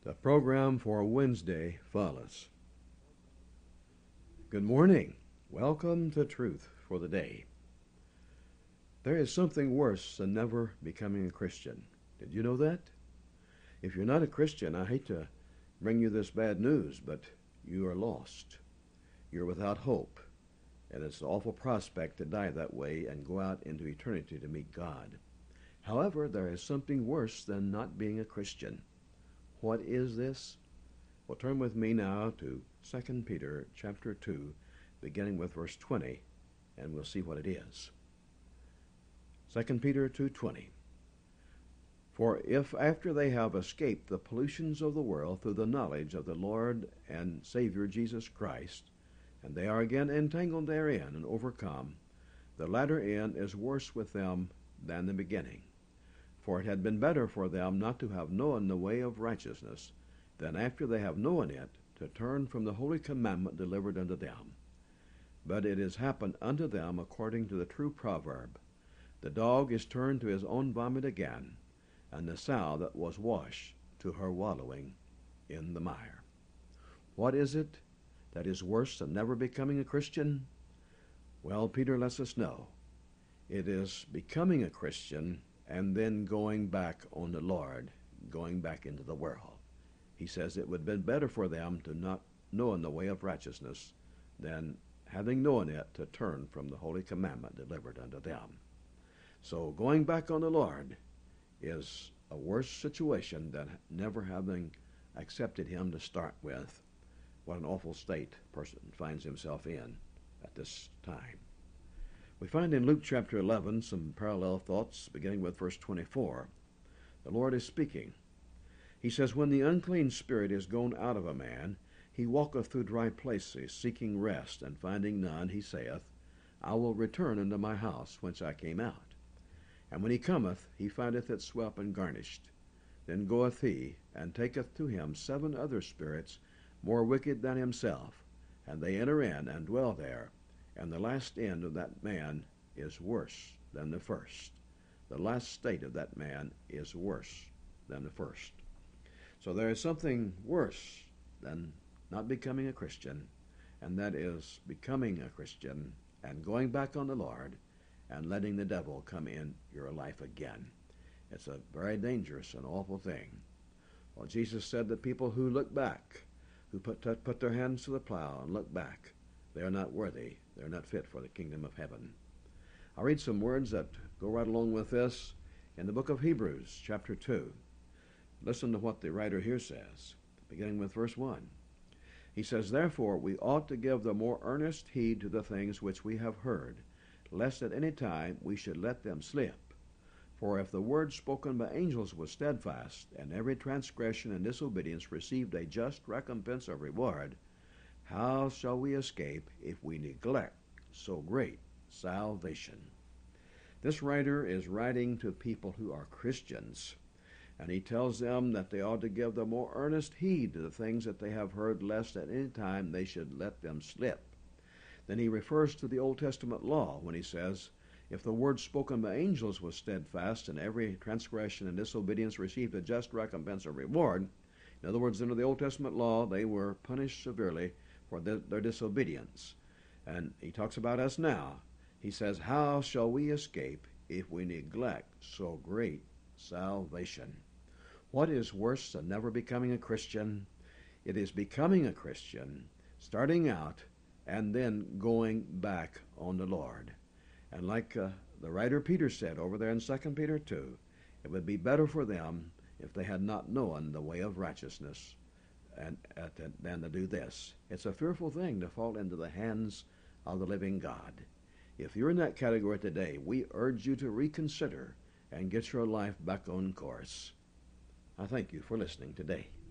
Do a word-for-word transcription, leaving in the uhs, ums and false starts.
The program for Wednesday follows. Good morning. Welcome to Truth for the Day. There is something worse than never becoming a Christian. Did you know that? If you're not a Christian, I hate to bring you this bad news, but you are lost. You're without hope, and it's an awful prospect to die that way and go out into eternity to meet God. However, there is something worse than not being a Christian. What is this? Well, turn with me now to Second Peter chapter two, beginning with verse twenty, and we'll see what it is. Second Peter two twenty. For if after they have escaped the pollutions of the world through the knowledge of the Lord and Savior Jesus Christ, and they are again entangled therein and overcome, the latter end is worse with them than the beginning. For it had been better for them not to have known the way of righteousness, than after they have known it, to turn from the holy commandment delivered unto them. But it is happened unto them according to the true proverb, the dog is turned to his own vomit again, and the sow that was washed to her wallowing in the mire. What is it that is worse than never becoming a Christian? Well, Peter lets us know. It is becoming a Christian and then going back on the Lord, going back into the world. He says it would have been better for them to not know the way of righteousness than, having known it, to turn from the holy commandment delivered unto them. So going back on the Lord is a worse situation than never having accepted him to start with. What an awful state a person finds himself in at this time. We find in Luke chapter eleven some parallel thoughts, beginning with verse twenty-four. The Lord is speaking. He says, When the unclean spirit is gone out of a man, he walketh through dry places, seeking rest, and finding none, he saith, I will return unto my house whence I came out. And when he cometh, he findeth it swept and garnished. Then goeth he, and taketh to him seven other spirits, more wicked than himself, and they enter in and dwell there. And the last end of that man is worse than the first. The last state of that man is worse than the first. So there is something worse than not becoming a Christian, and that is becoming a Christian and going back on the Lord and letting the devil come in your life again. It's a very dangerous and awful thing. Well, Jesus said that people who look back, who put, put their hands to the plow and look back, they are not worthy. They're not fit for the kingdom of heaven. I'll read some words that go right along with this in the book of Hebrews, chapter two. Listen to what the writer here says, beginning with verse one. He says, Therefore we ought to give the more earnest heed to the things which we have heard, lest at any time we should let them slip. For if the word spoken by angels was steadfast, and every transgression and disobedience received a just recompense of reward, how shall we escape if we neglect so great salvation? This writer is writing to people who are Christians, and he tells them that they ought to give the more earnest heed to the things that they have heard, lest at any time they should let them slip. Then he refers to the Old Testament law when he says, If the word spoken by angels was steadfast, and every transgression and disobedience received a just recompense of reward. In other words, under the Old Testament law, they were punished severely for their disobedience. And he talks about us now. He says, How shall we escape if we neglect so great salvation? What is worse than never becoming a Christian? It is becoming a Christian, starting out, and then going back on the Lord. And like uh, the writer Peter said over there in Second Peter two, it would be better for them if they had not known the way of righteousness and uh, than to do this. It's a fearful thing to fall into the hands of the living God. If you're in that category today, we urge you to reconsider and get your life back on course. I thank you for listening today.